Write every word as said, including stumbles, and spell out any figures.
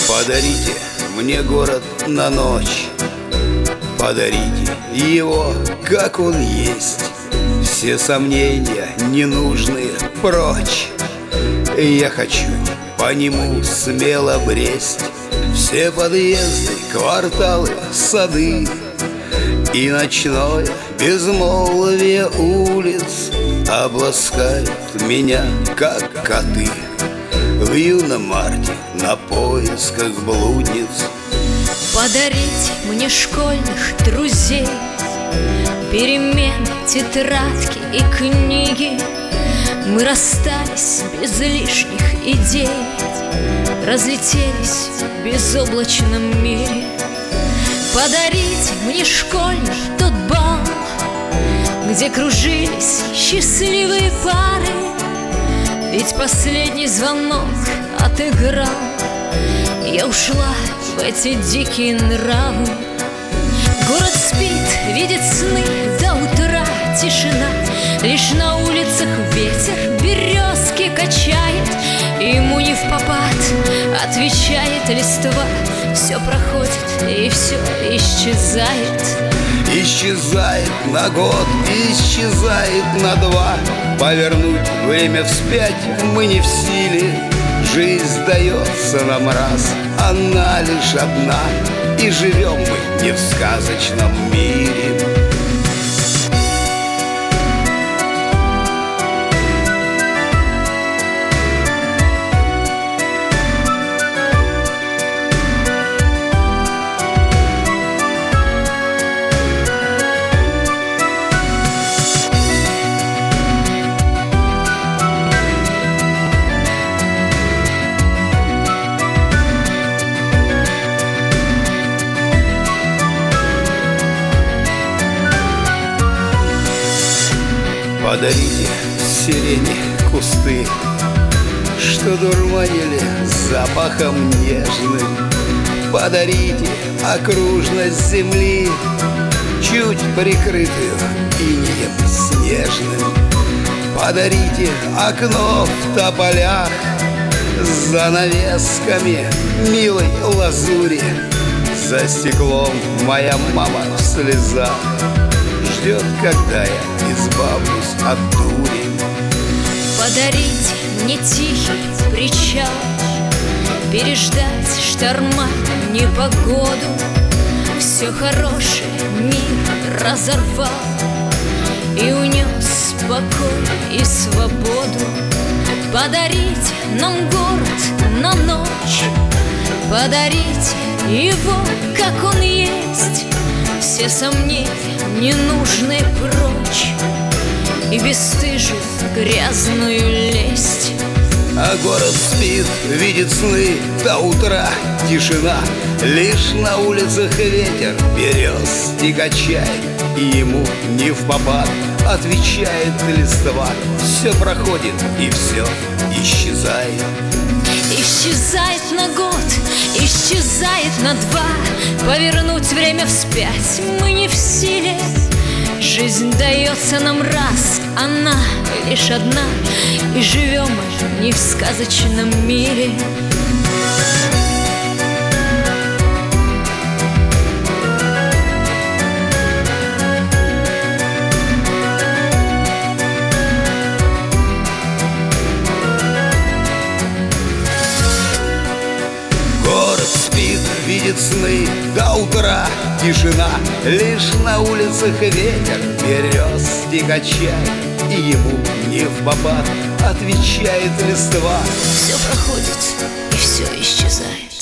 Подарите мне город на ночь, подарите его, как он есть. Все сомнения ненужные прочь, и я хочу по нему смело бресть. Все подъезды, кварталы, сады и ночное безмолвие улиц обласкают меня, как коты в юном марте на поисках блудниц. Подарите мне школьных друзей, перемены, тетрадки и книги. Мы расстались без лишних идей, разлетелись в безоблачном мире. Подарите мне школьный тот бал, где кружились счастливые пары. Ведь последний звонок отыграл, я ушла в эти дикие нравы. Город спит, видит сны до утра, тишина. Лишь на улицах ветер березки качает, и ему не впопад отвечает листва. Все проходит и все исчезает. Исчезает на год, исчезает на два. Повернуть время вспять мы не в силе. Жизнь дается нам раз, она лишь одна, и живем мы не в сказочном мире. Подарите сирени кусты, что дурманили запахом нежным. Подарите окружность земли, чуть прикрытую инеем снежным. Подарите окно в тополях с занавесками милой лазури. За стеклом моя мама в слезах ждет, когда я избавлюсь от дури. Подарите мне тихий причал, переждать шторма, непогоду. Все хорошее мир разорвал и унес покой и свободу. Подарите нам город на ночь, подарите его, как он есть. Все сомнения ненужные прочь и бесстыжую грязную лесть. А город спит, видит сны до утра, тишина. Лишь на улицах ветер березки качает, и ему не впопад отвечает листва. Все проходит и все исчезает. Исчезает на год, исчезает на два. Повернуть время вспять мы не в силе. Жизнь дается нам раз, она лишь одна, и живем мы не в сказочном мире. Видит сны до утра, тишина. Лишь на улицах ветер березки качает, и ему не впопад отвечает листва. Все проходит и все исчезает.